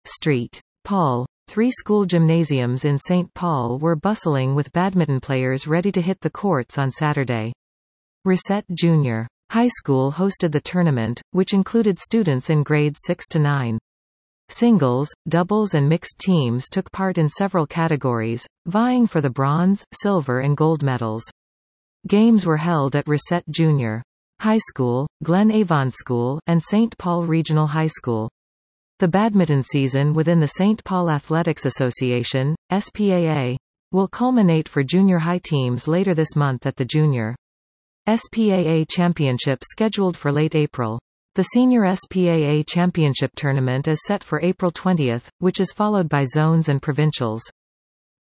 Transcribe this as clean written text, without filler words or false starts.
St. Paul. 3 school gymnasiums in St. Paul were bustling with badminton players ready to hit the courts on Saturday. Reset Junior High School hosted the tournament, which included students in grades 6 to 9. Singles, doubles and mixed teams took part in several categories, vying for the bronze, silver and gold medals. Games were held at Reset Junior High School, Glen Avon School, and St. Paul Regional High School. The badminton season within the St. Paul Athletics Association, SPAA, will culminate for junior high teams later this month at the Junior SPAA Championship scheduled for late April. The Senior SPAA Championship Tournament is set for April 20, which is followed by zones and provincials.